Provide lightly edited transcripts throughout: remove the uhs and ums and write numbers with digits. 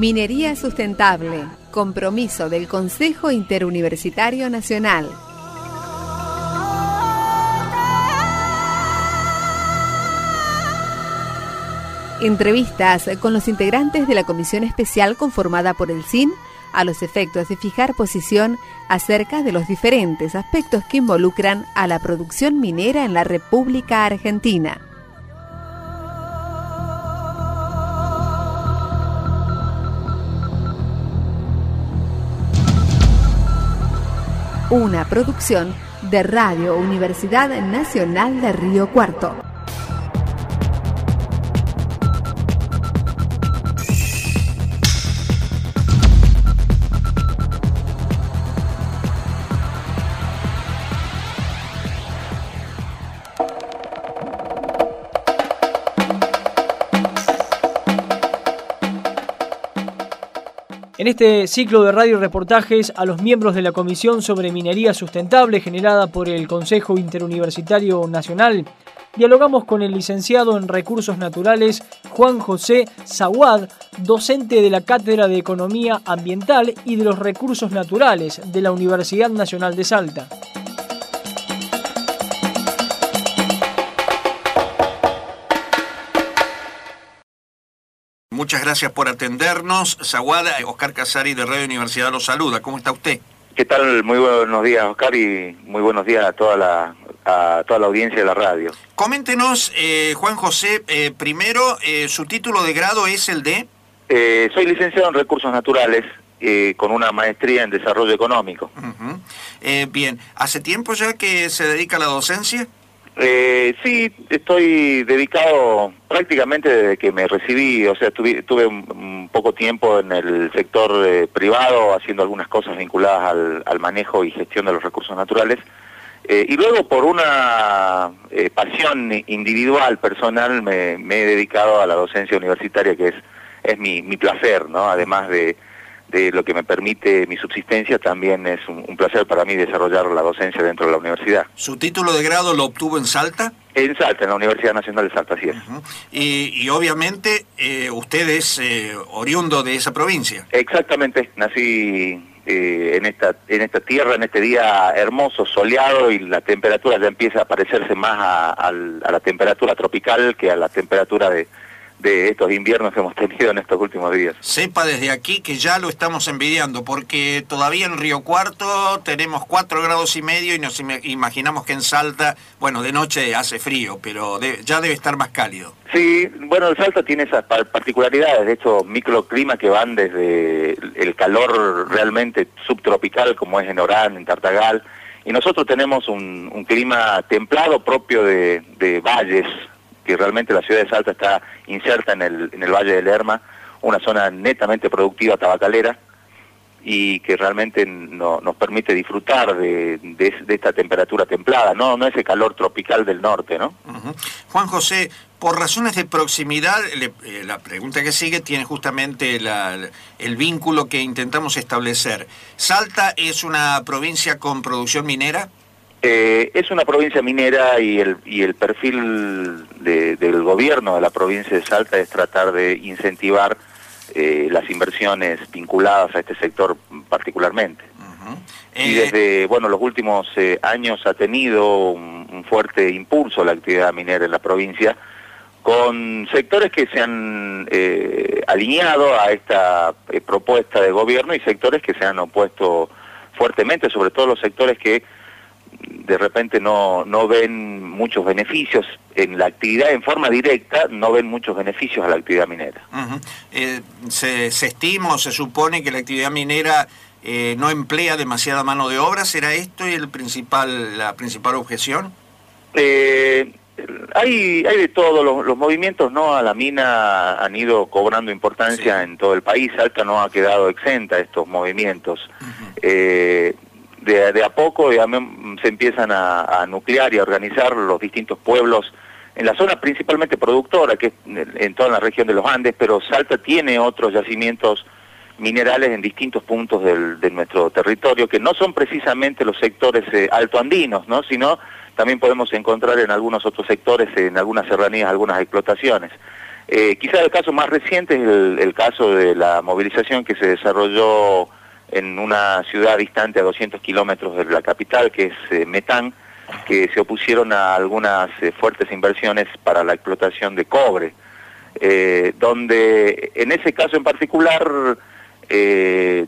Minería sustentable, compromiso del Consejo Interuniversitario Nacional. Entrevistas con los integrantes de la comisión especial conformada por el CIN a los efectos de fijar posición acerca de los diferentes aspectos que involucran a la producción minera en la República Argentina. Una producción de Radio Universidad Nacional de Río Cuarto. En este ciclo de radio reportajes a los miembros de la Comisión sobre Minería Sustentable generada por el Consejo Interuniversitario Nacional, dialogamos con el licenciado en Recursos Naturales Juan José Saguad, docente de la Cátedra de Economía Ambiental y de los Recursos Naturales de la Universidad Nacional de Salta. Muchas gracias por atendernos. Saguad, Oscar Casari de Radio Universidad lo saluda. ¿Cómo está usted? ¿Qué tal? Muy buenos días, Oscar, y muy buenos días a toda la audiencia de la radio. Coméntenos, Juan José, primero, su título de grado es el de... Soy licenciado en Recursos Naturales, con una maestría en Desarrollo Económico. Bien, ¿hace tiempo ya que se dedica a la docencia? Sí, estoy dedicado prácticamente desde que me recibí, o sea, tuve un poco tiempo en el sector privado haciendo algunas cosas vinculadas al manejo y gestión de los recursos naturales, y luego por una pasión individual, personal, me he dedicado a la docencia universitaria, que es mi placer, ¿no? Además de lo que me permite mi subsistencia, también es un placer para mí desarrollar la docencia dentro de la universidad. ¿Su título de grado lo obtuvo en Salta? En Salta, en la Universidad Nacional de Salta, así es. Y obviamente usted es oriundo de esa provincia. Exactamente, nací en esta tierra, en este día hermoso, soleado, y la temperatura ya empieza a parecerse más a la temperatura tropical que a la temperatura de estos inviernos que hemos tenido en estos últimos días. Sepa desde aquí que ya lo estamos envidiando, porque todavía en Río Cuarto tenemos 4,5 grados y nos imaginamos que en Salta, bueno, de noche hace frío, pero ya debe estar más cálido. Sí, bueno, el Salta tiene esas particularidades, de hecho, microclimas que van desde el calor realmente subtropical, como es en Orán, en Tartagal, y nosotros tenemos un clima templado propio de valles, que realmente la ciudad de Salta está inserta en el Valle del Lerma, una zona netamente productiva tabacalera, y que realmente nos permite disfrutar de esta temperatura templada, no ese calor tropical del norte, ¿no? Juan José, por razones de proximidad, la pregunta que sigue tiene justamente el vínculo que intentamos establecer. ¿Salta es una provincia con producción minera? Es una provincia minera, y el perfil del gobierno de la provincia de Salta es tratar de incentivar las inversiones vinculadas a este sector particularmente. Y desde los últimos años ha tenido un fuerte impulso la actividad minera en la provincia, con sectores que se han alineado a esta propuesta de gobierno, y sectores que se han opuesto fuertemente, sobre todo los sectores que de repente no ven muchos beneficios en la actividad en forma directa, no ven muchos beneficios a la actividad minera. Se estima o se supone que la actividad minera no emplea demasiada mano de obra. ¿Será esto la principal objeción? Hay de todo, los movimientos no a la mina han ido cobrando importancia en todo el país. Salta no ha quedado exenta de estos movimientos. De a poco se empiezan a nuclear y a organizar los distintos pueblos en la zona principalmente productora, que es en toda la región de los Andes, pero Salta tiene otros yacimientos minerales en distintos puntos de nuestro territorio, que no son precisamente los sectores altoandinos, ¿no? Sino también podemos encontrar en algunos otros sectores, en algunas serranías, algunas explotaciones. Quizá el caso más reciente es el caso de la movilización que se desarrolló en una ciudad distante a 200 kilómetros de la capital, que es Metán, que se opusieron a algunas fuertes inversiones para la explotación de cobre, donde en ese caso en particular de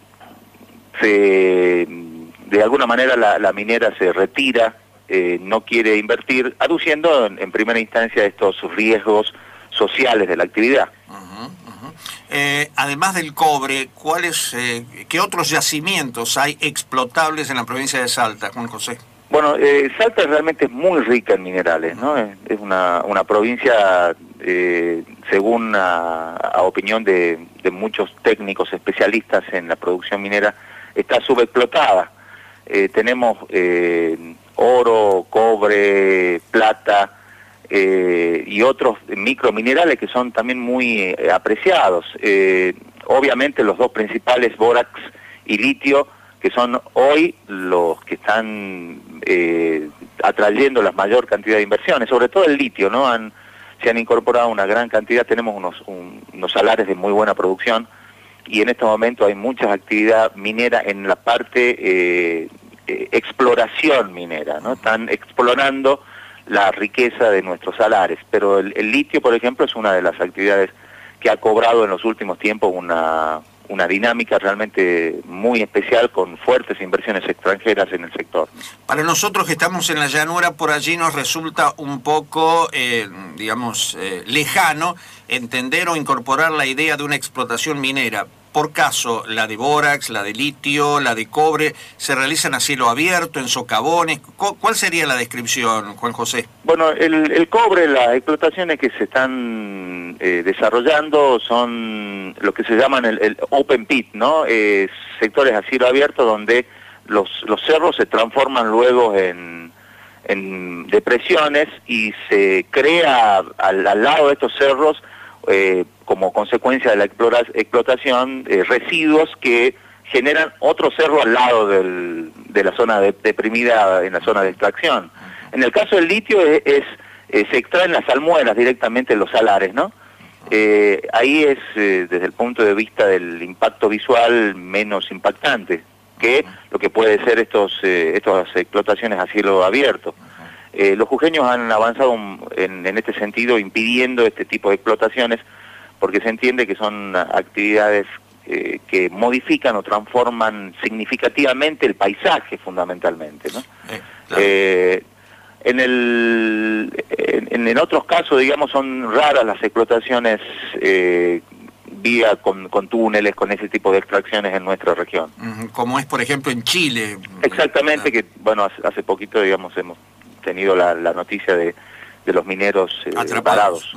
alguna manera la minera se retira, no quiere invertir, aduciendo en primera instancia estos riesgos sociales de la actividad. Además del cobre, ¿qué otros yacimientos hay explotables en la provincia de Salta, Juan José? Bueno, Salta realmente es muy rica en minerales, ¿no? Es una provincia, según a opinión de muchos técnicos especialistas en la producción minera, está subexplotada. Tenemos oro, cobre, plata, y otros microminerales que son también muy apreciados. Obviamente los dos principales, bórax y litio, que son hoy los que están atrayendo la mayor cantidad de inversiones, sobre todo el litio, ¿no? Se han incorporado una gran cantidad, tenemos unos salares de muy buena producción, y en este momento hay mucha actividad minera en la parte exploración minera, ¿no? Están explorando la riqueza de nuestros salares, pero el litio, por ejemplo, es una de las actividades que ha cobrado en los últimos tiempos una dinámica realmente muy especial, con fuertes inversiones extranjeras en el sector. Para nosotros que estamos en la llanura, por allí nos resulta un poco, lejano entender o incorporar la idea de una explotación minera. Por caso, la de bórax, la de litio, la de cobre, ¿se realizan a cielo abierto, en socavones? ¿Cuál sería la descripción, Juan José? Bueno, el cobre, las explotaciones que se están desarrollando son lo que se llaman el open pit, ¿no? Sectores a cielo abierto donde los cerros se transforman luego en depresiones y se crea al lado de estos cerros, como consecuencia de la explotación, residuos que generan otro cerro al lado de la zona deprimida, en la zona de extracción. En el caso del litio se extraen las almuedas directamente en los salares, ¿no? Ahí es, desde el punto de vista del impacto visual, menos impactante que lo que puede ser estas explotaciones a cielo abierto. Los jujeños han avanzado en este sentido, impidiendo este tipo de explotaciones, porque se entiende que son actividades que modifican o transforman significativamente el paisaje, fundamentalmente, ¿no? Claro. En otros casos, digamos, son raras las explotaciones vía con túneles, con ese tipo de extracciones en nuestra región. Como es, por ejemplo, en Chile. Exactamente, que bueno, hace poquito, digamos, hemos tenido la noticia de los mineros parados.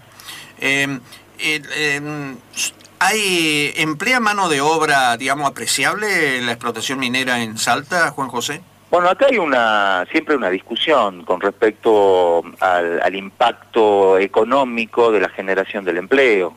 ¿Emplea mano de obra, digamos, apreciable la explotación minera en Salta, Juan José? Bueno, acá hay siempre una discusión con respecto al impacto económico de la generación del empleo.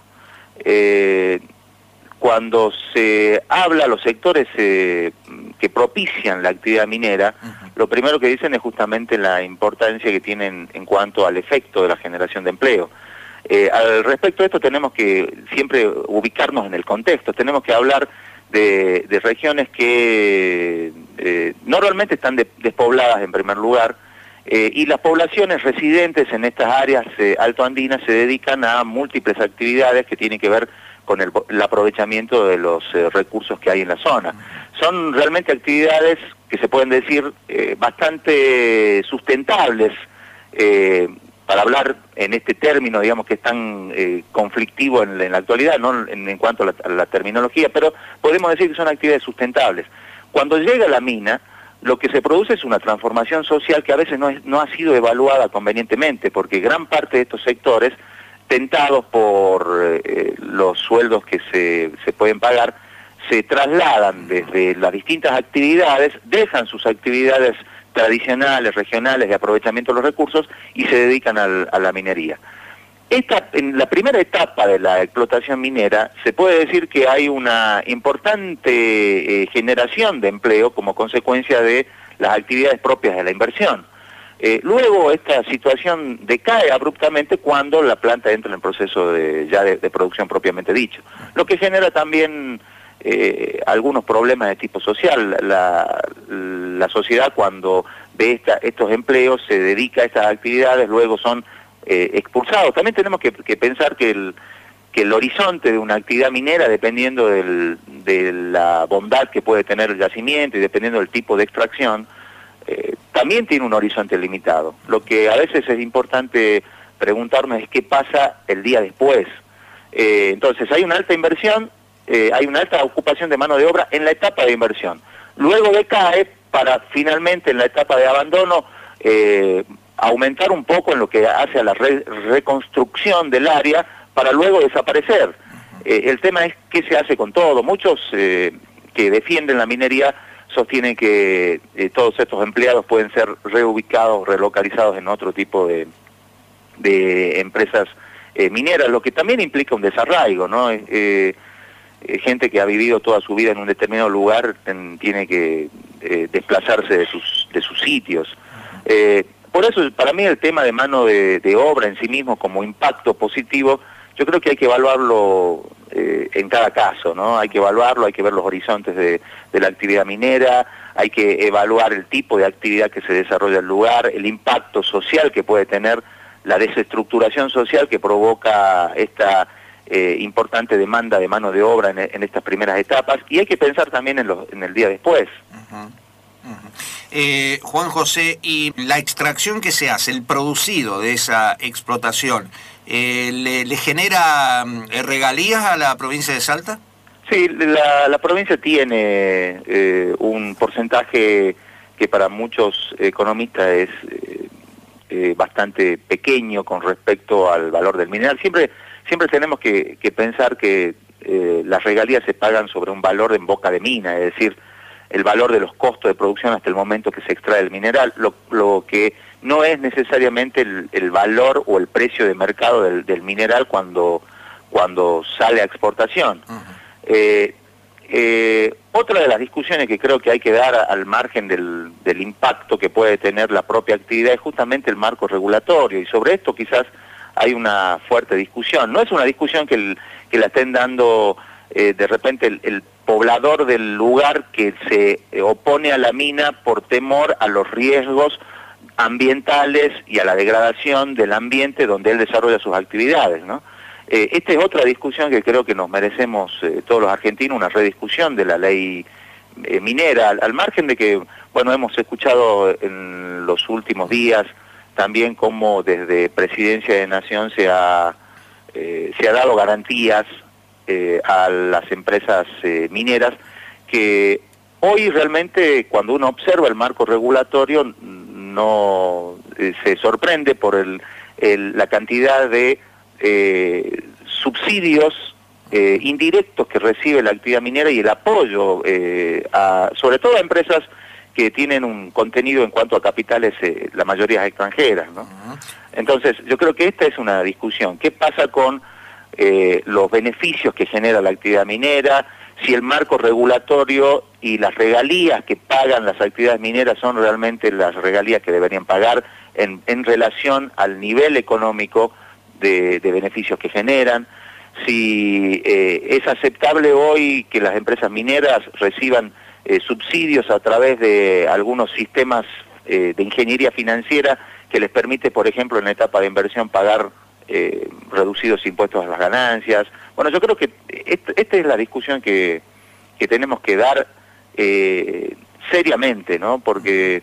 Cuando se habla, los sectores que propician la actividad minera, lo primero que dicen es justamente la importancia que tienen en cuanto al efecto de la generación de empleo. Al respecto de esto tenemos que siempre ubicarnos en el contexto, tenemos que hablar de regiones que normalmente están despobladas en primer lugar, y las poblaciones residentes en estas áreas altoandinas se dedican a múltiples actividades que tienen que ver con el aprovechamiento de los recursos que hay en la zona. Son realmente actividades que se pueden decir bastante sustentables, para hablar en este término, digamos, que es tan conflictivo en la actualidad, no en cuanto a la terminología, pero podemos decir que son actividades sustentables. Cuando llega la mina, lo que se produce es una transformación social que a veces no ha sido evaluada convenientemente, porque gran parte de estos sectores, tentados por los sueldos que se pueden pagar, se trasladan desde las distintas actividades, dejan sus actividades tradicionales, regionales, de aprovechamiento de los recursos, y se dedican a la minería. En la primera etapa de la explotación minera se puede decir que hay una importante generación de empleo como consecuencia de las actividades propias de la inversión. Luego esta situación decae abruptamente cuando la planta entra en el proceso de producción propiamente dicho, lo que genera también algunos problemas de tipo social. La sociedad, cuando ve estos empleos, se dedica a estas actividades, luego son expulsados. También tenemos que pensar que el horizonte de una actividad minera, dependiendo de la bondad que puede tener el yacimiento y dependiendo del tipo de extracción, también tiene un horizonte limitado. Lo que a veces es importante preguntarnos es qué pasa el día después. Entonces hay una alta inversión, hay una alta ocupación de mano de obra en la etapa de inversión. Luego decae para finalmente en la etapa de abandono aumentar un poco en lo que hace a la reconstrucción del área para luego desaparecer. El tema es qué se hace con todo. Muchos que defienden la minería sostienen que todos estos empleados pueden ser reubicados, relocalizados en otro tipo de empresas mineras, lo que también implica un desarraigo, ¿no? Gente que ha vivido toda su vida en un determinado lugar tiene que desplazarse de sus sitios. Por eso, para mí, el tema de mano de obra en sí mismo como impacto positivo, yo creo que hay que evaluarlo en cada caso, ¿no? Hay que evaluarlo, hay que ver los horizontes de la actividad minera, hay que evaluar el tipo de actividad que se desarrolla en el lugar, el impacto social que puede tener, la desestructuración social que provoca esta importante demanda de mano de obra en estas primeras etapas, y hay que pensar también en el día después. Juan José, y la extracción que se hace, el producido de esa explotación, ¿le genera regalías a la provincia de Salta? Sí, la provincia tiene un porcentaje que para muchos economistas es bastante pequeño con respecto al valor del mineral. Siempre tenemos que pensar que las regalías se pagan sobre un valor en boca de mina, es decir, el valor de los costos de producción hasta el momento que se extrae el mineral, lo que no es necesariamente el valor o el precio de mercado del mineral cuando sale a exportación. Otra de las discusiones que creo que hay que dar al margen del impacto que puede tener la propia actividad es justamente el marco regulatorio, y sobre esto quizás hay una fuerte discusión. No es una discusión que la estén dando de repente el poblador del lugar que se opone a la mina por temor a los riesgos ambientales y a la degradación del ambiente donde él desarrolla sus actividades, ¿no? Esta es otra discusión que creo que nos merecemos todos los argentinos, una rediscusión de la ley minera, al margen de que, bueno, hemos escuchado en los últimos días también cómo desde Presidencia de Nación se ha dado garantías a las empresas mineras, que hoy realmente cuando uno observa el marco regulatorio no se sorprende por la cantidad de subsidios indirectos que recibe la actividad minera y el apoyo sobre todo a empresas que tienen un contenido en cuanto a capitales, la mayoría extranjeras, ¿no? Entonces yo creo que esta es una discusión. ¿Qué pasa con los beneficios que genera la actividad minera? Si el marco regulatorio y las regalías que pagan las actividades mineras son realmente las regalías que deberían pagar en relación al nivel económico de beneficios que generan. Si es aceptable hoy que las empresas mineras reciban subsidios a través de algunos sistemas de ingeniería financiera que les permite, por ejemplo, en la etapa de inversión pagar reducidos impuestos a las ganancias. Bueno, yo creo que esta es la discusión que tenemos que dar seriamente, ¿no? Porque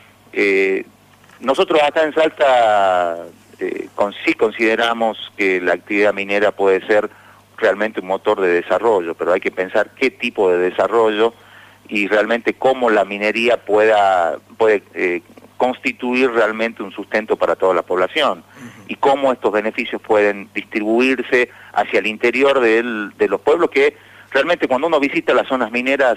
nosotros acá en Salta sí consideramos que la actividad minera puede ser realmente un motor de desarrollo, pero hay que pensar qué tipo de desarrollo y realmente cómo la minería puede constituir realmente un sustento para toda la población, y cómo estos beneficios pueden distribuirse hacia el interior de los pueblos, que realmente cuando uno visita las zonas mineras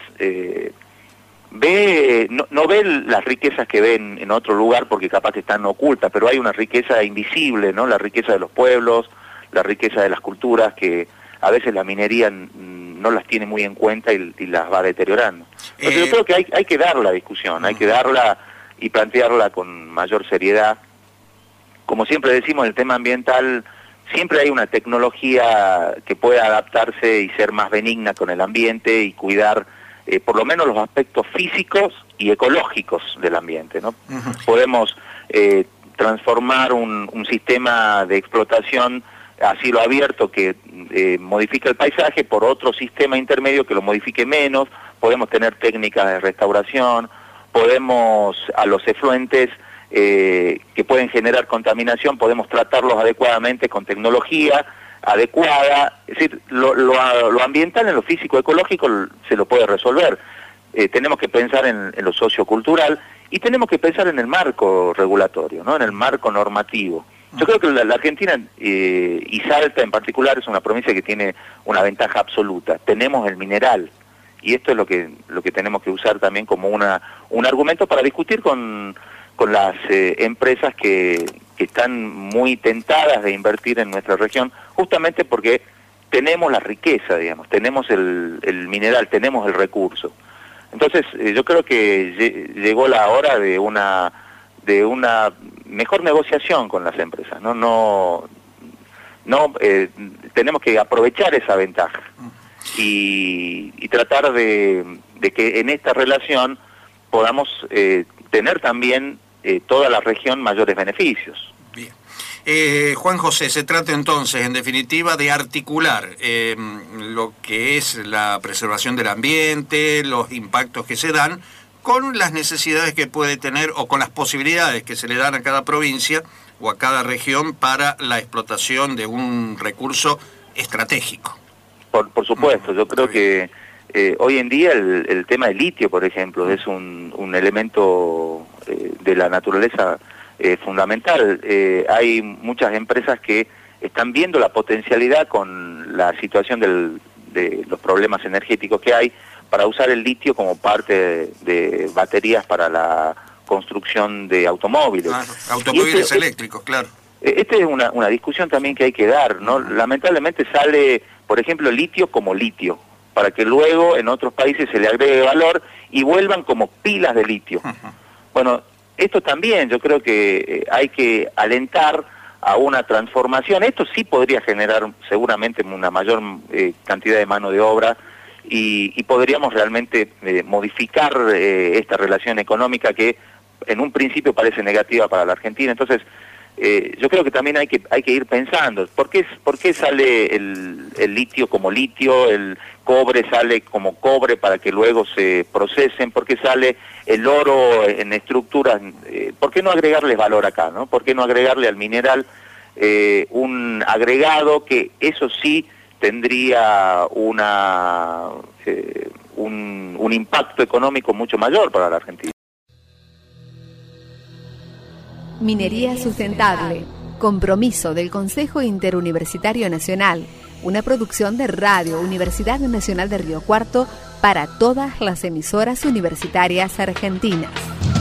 no ve las riquezas que ven en otro lugar porque capaz que están ocultas, pero hay una riqueza invisible, ¿no? La riqueza de los pueblos, la riqueza de las culturas, que a veces la minería no las tiene muy en cuenta y las va deteriorando. Entonces yo creo que hay que dar la discusión, hay que darla y plantearla con mayor seriedad. Como siempre decimos, el tema ambiental, siempre hay una tecnología que pueda adaptarse y ser más benigna con el ambiente y cuidar por lo menos los aspectos físicos y ecológicos del ambiente, ¿no? Uh-huh. Podemos transformar un sistema de explotación a cielo abierto que modifica el paisaje por otro sistema intermedio que lo modifique menos. Podemos tener técnicas de restauración, podemos a los efluentes que pueden generar contaminación, podemos tratarlos adecuadamente con tecnología adecuada. Es decir, lo ambiental en lo físico-ecológico se lo puede resolver. Tenemos que pensar en lo sociocultural y tenemos que pensar en el marco regulatorio, ¿no? En el marco normativo. Yo creo que la Argentina, y Salta en particular, es una provincia que tiene una ventaja absoluta. Tenemos el mineral, y esto es lo que tenemos que usar también como un argumento para discutir con las empresas que están muy tentadas de invertir en nuestra región, justamente porque tenemos la riqueza, digamos, tenemos el mineral, tenemos el recurso. Entonces, yo creo que llegó la hora de una mejor negociación con las empresas, no tenemos que aprovechar esa ventaja y tratar de que en esta relación podamos tener también toda la región mayores beneficios. Bien. Juan José, se trata entonces, en definitiva, de articular lo que es la preservación del ambiente, los impactos que se dan, con las necesidades que puede tener o con las posibilidades que se le dan a cada provincia o a cada región para la explotación de un recurso estratégico. Por supuesto, yo creo que hoy en día el tema del litio, por ejemplo, es un elemento de la naturaleza fundamental. Hay muchas empresas que están viendo la potencialidad con la situación de los problemas energéticos que hay para usar el litio como parte de baterías para la construcción de automóviles. Claro, automóviles eléctricos, claro. Esta es una discusión también que hay que dar, ¿no? Lamentablemente sale, por ejemplo, litio como litio, para que luego en otros países se le agregue valor y vuelvan como pilas de litio. Bueno, esto también yo creo que hay que alentar a una transformación. Esto sí podría generar seguramente una mayor cantidad de mano de obra y podríamos realmente modificar esta relación económica que en un principio parece negativa para la Argentina. Entonces, yo creo que también hay que ir pensando, ¿por qué sale el litio como litio, el cobre sale como cobre para que luego se procesen, por qué sale el oro en estructuras, por qué no agregarles valor acá, ¿no? ¿Por qué no agregarle al mineral un agregado que eso sí tendría un impacto económico mucho mayor para la Argentina? Minería Sustentable, compromiso del Consejo Interuniversitario Nacional, una producción de Radio Universidad Nacional de Río Cuarto para todas las emisoras universitarias argentinas.